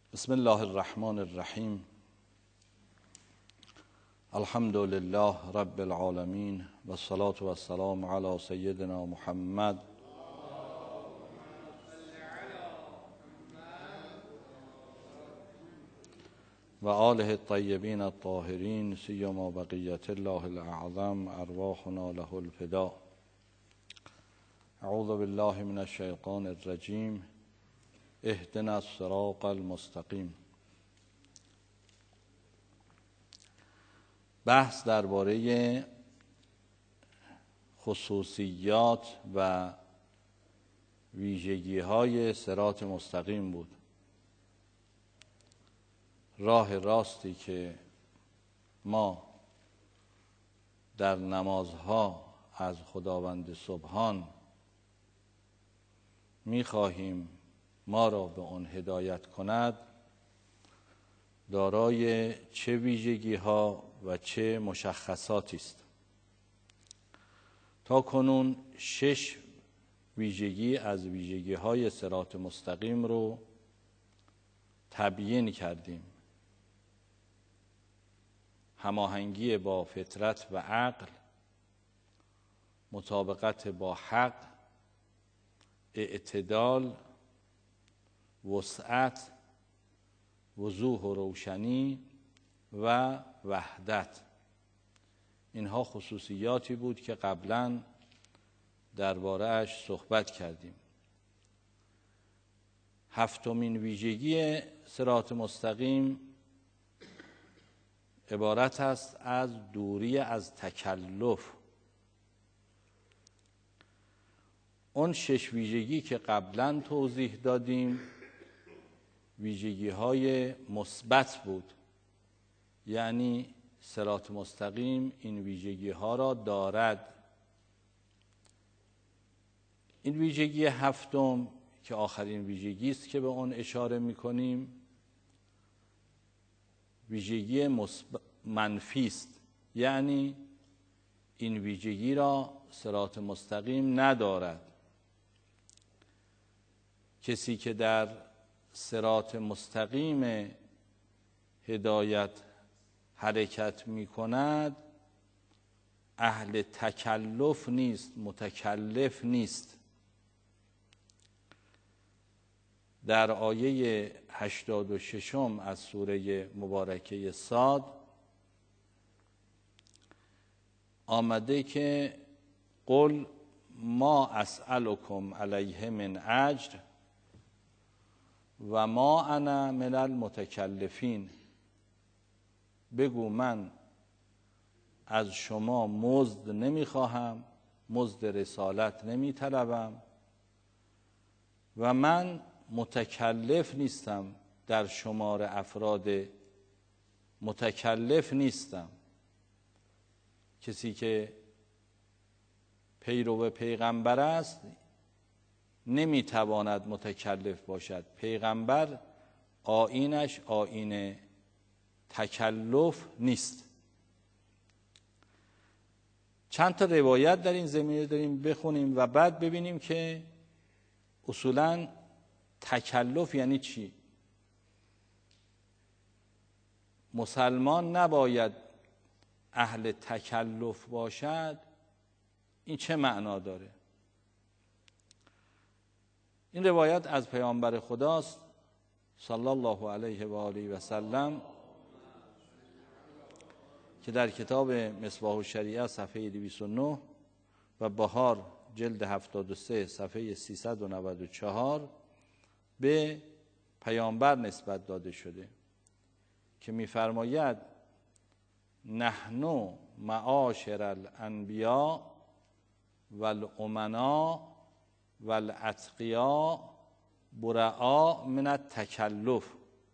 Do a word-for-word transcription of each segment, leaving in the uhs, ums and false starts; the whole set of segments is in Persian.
بسم الله الرحمن الرحیم. الحمد لله رب العالمین و الصلاة و السلام علی سیدنا محمد و آله الطیبین الطاهرین سیما بقیت الله الاعظم ارواحنا له الفدا. اعوذ بالله من الشیطان الرجیم. اهدنا الصراط المستقیم. بحث درباره خصوصیات و ویژگی‌های صراط مستقیم بود. راه راستی که ما در نمازها از خداوند سبحان می‌خواهیم ما را به آن هدایت کند، دارای چه ویژگی‌ها و چه مشخصاتی است. تا کنون شش ویژگی از ویژگی‌های صراط مستقیم رو تبیین کردیم. هماهنگی با فطرت و عقل، مطابقت با حق، اعتدال، وسعت، وضوح و روشنی و وحدت. اینها خصوصیاتی بود که قبلا درباره‌اش صحبت کردیم. هفتمین ویژگی صراط مستقیم عبارت است از دوری از تکلف. اون شش ویژگی که قبلا توضیح دادیم ویژگی‌های مثبت بود، یعنی صراط مستقیم این ویژگی‌ها را دارد. این ویژگی هفتم که آخرین ویژگی است که به آن اشاره می‌کنیم، ویژگی منفی است، یعنی این ویژگی را صراط مستقیم ندارد. کسی که در صراط مستقیم هدایت حرکت می کند اهل تکلف نیست، متکلف نیست. در آیه هشتاد و ششم از سوره مبارکه صاد آمده که قل ما اسألکم علیه من اجر و ما انا من المتکلفین. بگو من از شما مزد نمیخواهم، مزد رسالت نمیطلبم و من متکلف نیستم، در شمار افراد متکلف نیستم. کسی که پیرو پیغمبر است نمیتواند متکلف باشد. پیغمبر آیینش آیین تکلف نیست. چند تا روایت در این زمینه داریم، بخونیم و بعد ببینیم که اصولاً تکلف یعنی چی. مسلمان نباید اهل تکلف باشد. این چه معنا داره؟ این روایت از پیامبر خداست صلی الله علیه و آله و سلم که در کتاب مصباح الشریعه صفحه دویست و نه و بهار جلد هفتاد و سه صفحه سیصد و نود و چهار به پیامبر نسبت داده شده که می‌فرماید نحن معاشر الانبیاء والامنا والاتقیاء برعاء من التکلف.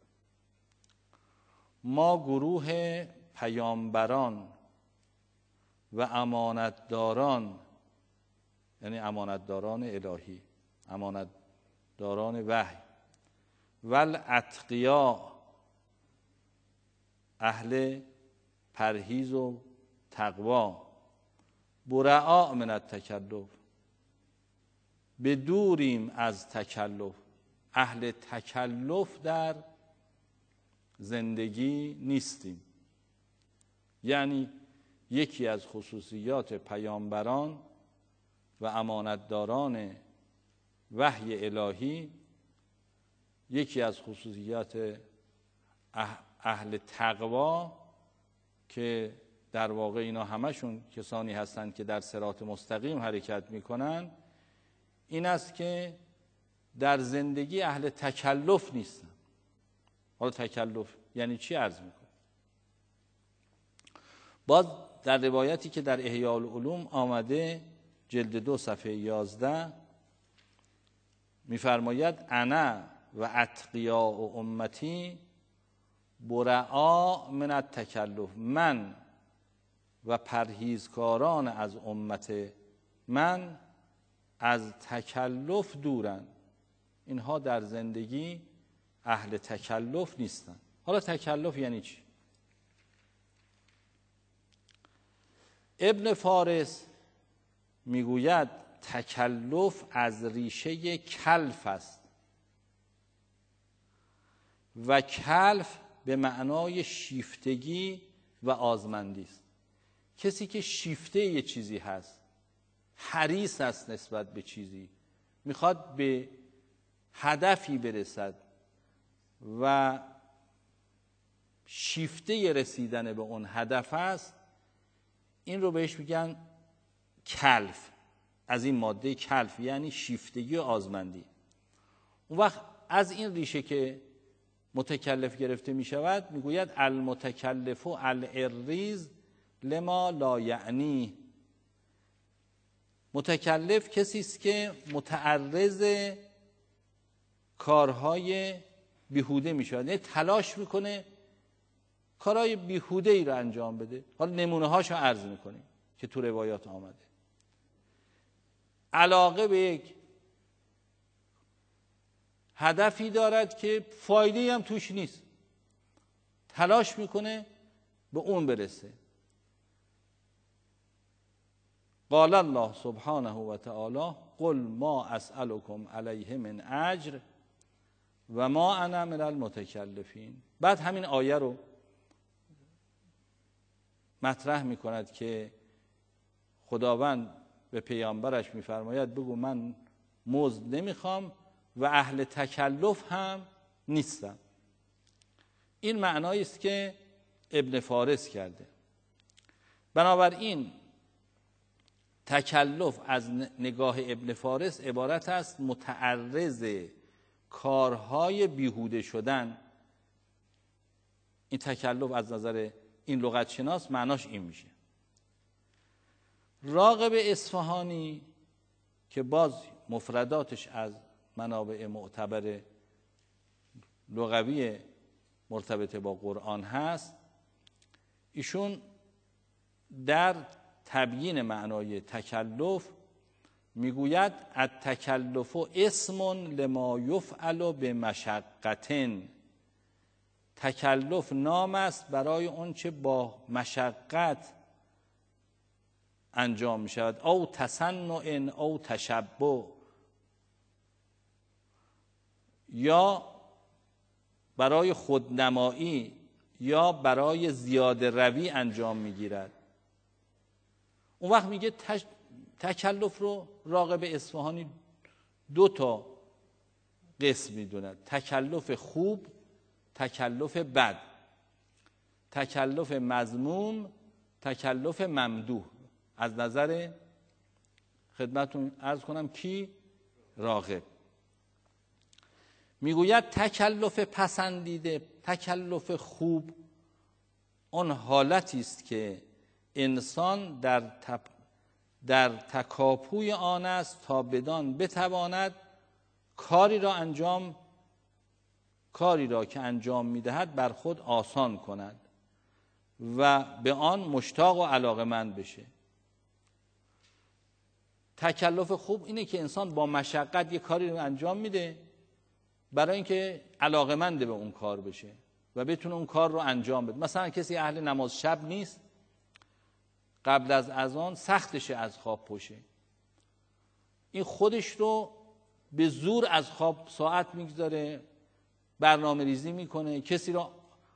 ما گروه پیامبران و امانتداران، یعنی امانتداران الهی، امانتداران وحی، والاتقیاء اهل پرهیز و تقوا، برعاء من التکلف بدوریم از تکلف. اهل تکلف در زندگی نیستیم. یعنی یکی از خصوصیات پیامبران و امانتداران وحی الهی، یکی از خصوصیات اهل تقوا که در واقع اینا همشون کسانی هستند که در صراط مستقیم حرکت میکنن، این است که در زندگی اهل تکلف نیستن. حالا تکلف یعنی چی عرض میکنه؟ باز در روایتی که در احیاء العلوم آمده جلد دو صفحه یازده میفرماید انا و اتقیاء و امتی برعا من التکلف، من و پرهیزکاران از امت من از تکلف دورن. اینها در زندگی اهل تکلف نیستن. حالا تکلف یعنی چی؟ ابن فارس میگوید تکلف از ریشه کلف است و کلف به معنای شیفتگی و آزمندی است. کسی که شیفته یه چیزی هست، حریص است نسبت به چیزی، میخواد به هدفی برسد و شیفته رسیدن به اون هدف است، این رو بهش میگن کلف. از این ماده کلف یعنی شیفتگی و آزمندی. اون وقت از این ریشه که متکلف گرفته می شود میگوید المتکلف العریض لما لا یعنی. متکلف کسی است که متعرض کارهای بیهوده می شود، یعنی تلاش میکنه کارهای بیهوده ای رو انجام بده. حالا نمونه هاشو عرض میکنیم که تو روایات آمده. علاقه به یک هدفی دارد که فایده‌ای هم توش نیست، تلاش میکنه به اون برسه. قال الله سبحانه و تعالی قل ما اسألكم علیه من اجر و ما انا من المتکلفین. بعد همین آیه رو مطرح میکند که خداوند به پیامبرش میفرماید بگو من مزد نمیخوام و اهل تکلف هم نیستم. این معنایی است که ابن فارس کرده. بنابراین تکلف از نگاه ابن فارس عبارت است متعرض کارهای بیهوده شدن. این تکلف از نظر این لغت شناس معناش این میشه. راغب اصفهانی که باز مفرداتش از منابع معتبر لغوی مرتبط با قرآن هست، ایشون در تبیین معنای تکلف میگوید التکلف اسم لما یفعل بمشقة. تکلف نام است برای اون چه با مشقت انجام می شود، او تصنع او تشبع، یا برای خودنمایی یا برای زیاده روی انجام می گیرد. اون وقت میگه تش... تکلف رو راغب اصفهانی دو تا قسم میدوند: تکلف خوب، تکلف بد، تکلف مذموم، تکلف ممدوح. از نظر خدمتون عرض کنم کی؟ راغب میگوید تکلف پسندیده، تکلف خوب آن حالتی است که انسان در تپ در تکاپوی آن است تا بدان بتواند کاری را انجام کاری را که انجام میدهد بر خود آسان کند و به آن مشتاق و علاقه‌مند بشه. تکلف خوب اینه که انسان با مشقت یک کاری رو انجام میده برای اینکه علاقه‌مند به اون کار بشه و بتونه اون کار رو انجام بده. مثلا کسی اهل نماز شب نیست، قبل از اذان سختشه از خواب پشه، این خودش رو به زور از خواب ساعت میگذاره، برنامه ریزی میکنه، کسی رو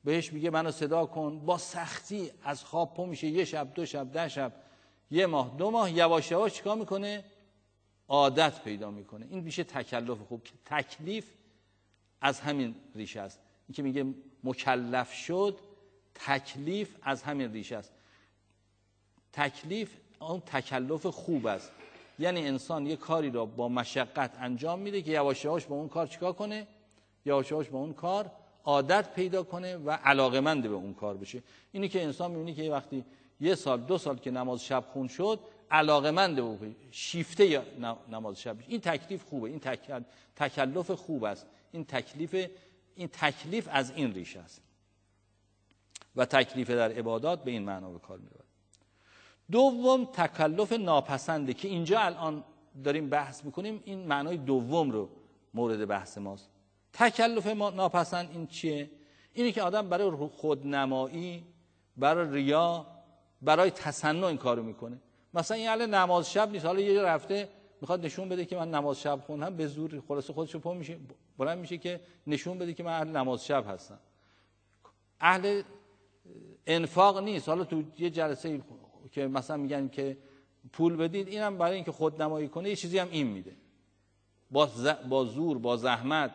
بهش میگه منو صدا کن، با سختی از خواب پا میشه، یه شب دو شب ده شب یه ماه دو ماه، یواش یواش چیکار میکنه؟ عادت پیدا میکنه. این میشه تکلف خوب. تکلیف از همین ریشه است. این که میگه مکلف شد، تکلیف از همین ریشه است. تکلیف اون تکلف خوب است، یعنی انسان یه کاری را با مشقت انجام میده که یواش یواش با اون کار چیکار کنه؟ یواش یواش با اون کار عادت پیدا کنه و علاقه‌مند به اون کار بشه. اینی که انسان میبینی که وقتی یه سال دو سال که نماز شب خون شد، علاقه‌مند به اون شیفته نماز شب. این تکلیف خوبه، این تکل... تکلف خوب است. این تکلیف این تکلیف از این ریشه است و تکلیف در عبادات به این معنا به کار می‌رود. دوم تکلف ناپسنده که اینجا الان داریم بحث میکنیم، این معنای دوم رو مورد بحث ماست. تکلف ناپسند این چیه؟ اینی که آدم برای خودنمایی، برای ریا، برای تصنع این کارو میکنه. مثلا این اهل نماز شب نیست، حالا یه رفته میخواد نشون بده که من نماز شب خوندم، به زور خلاص خودشو پا میشه بلند میشه که نشون بده که من اهل نماز شب هستم. اهل انفاق نیست، حالا تو یه جلسه که مثلا میگن که پول بدید، اینم برای اینکه خودنمایی کنه یه چیزی هم این میده، با ز... با زور، با زحمت،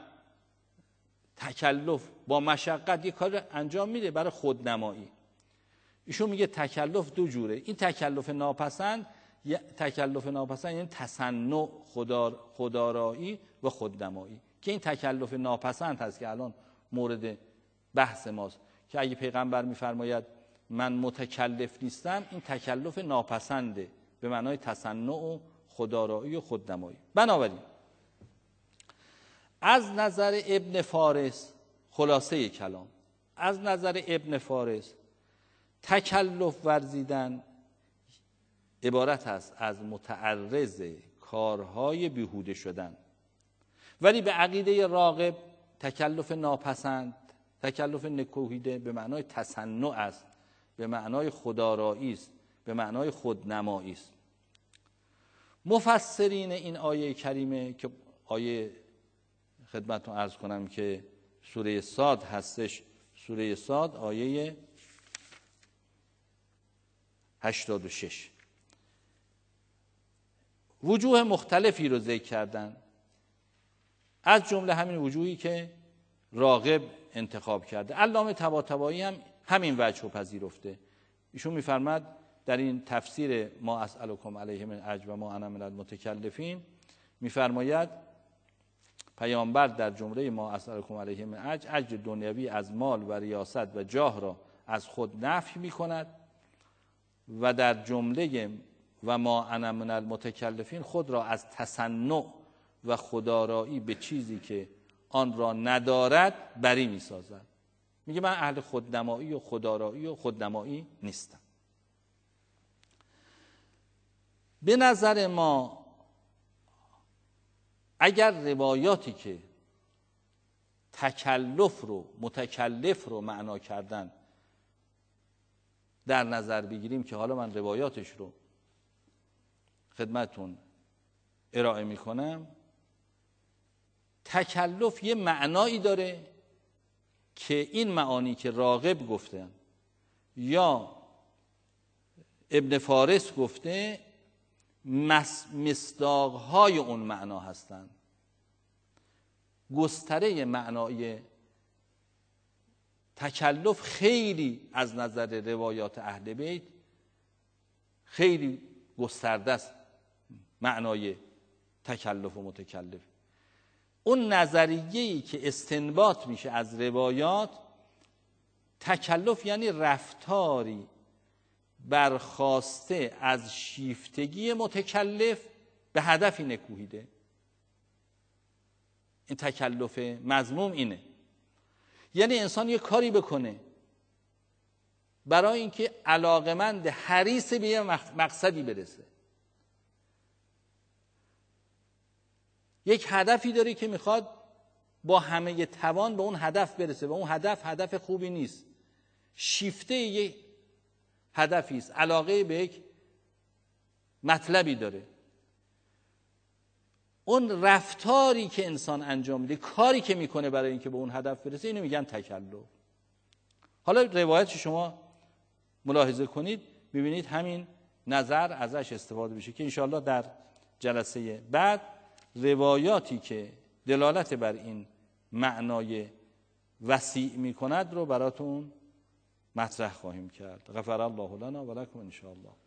تکلف، با مشقت یه کار انجام میده برای خودنمایی. ایشون میگه تکلف دو جوره. این تکلف ناپسند، تکلف ناپسند یعنی تصنع، خدا خدارایی و خودنمایی، که این تکلف ناپسند هست که الان مورد بحث ماست، که اگه پیغمبر میفرماید من متکلف نیستم، این تکلف ناپسنده به معنای تصنع و خودآرایی و خودنمایی. بنابراین از نظر ابن فارس، خلاصه کلام، از نظر ابن فارس تکلف ورزیدن عبارت است از متعرض کارهای بیهوده شدن، ولی به عقیده راغب تکلف ناپسند، تکلف نکوهیده به معنای تصنع است، به معنای خودآرایی است، به معنای خودنمایی است. مفسرین این آیه کریمه که آیه خدمتتون عرض کنم که سوره صاد هستش، سوره صاد آیه هشتاد و شش، وجوه مختلفی رو ذکر کردن، از جمله همین وجوهی که راغب انتخاب کرده. علامه طباطبایی هم همین وجه رو پذیرفته. ایشون میفرماد در این تفسیر ما اسألکم علیه من اجر و ما انا من المتکلفین، میفرماید پیامبر در جمله ما اسألکم علیه من اجر، اجر دنیوی از مال و ریاست و جاه را از خود نفی میکند و در جمله و ما انا من المتکلفین خود را از تصنع و خودآرایی به چیزی که آن را ندارد بری میسازد. میگه من اهل خودنمایی و خودآرایی و خودنمایی نیستم. به نظر ما اگر روایاتی که تکلف رو، متکلف رو معنا کردن در نظر بگیریم، که حالا من روایاتش رو خدمتون ارائه میکنم، تکلف یه معنایی داره که این معانی که راغب گفتن یا ابن فارس گفته مصداقهای اون معنا هستند. گستره معنای تکلف خیلی از نظر روایات اهل بیت خیلی گسترده است. معنای تکلف و متکلف، اون نظریه‌ای که استنباط میشه از روایات، تکلف یعنی رفتاری برخاسته از شیفتگی متکلف به هدفی نکوهیده. این تکلف مذموم اینه، یعنی انسان یه کاری بکنه برای اینکه علاقمند، حریص به یه مقصدی برسه، یک هدفی داره که میخواد با همه توان به اون هدف برسه، به اون هدف هدف خوبی نیست، شیفته یک هدفی است، علاقه به یک مطلبی داره. اون رفتاری که انسان انجام میده، کاری که میکنه برای اینکه به اون هدف برسه، اینو میگن تکلف. حالا روایت شما ملاحظه کنید، ببینید همین نظر ازش استفاده بشه که انشاءالله در جلسه بعد روایاتی که دلالت بر این معنای وسیع می کند رو براتون مطرح خواهیم کرد. غفر الله لنا و لکم ان شاء الله.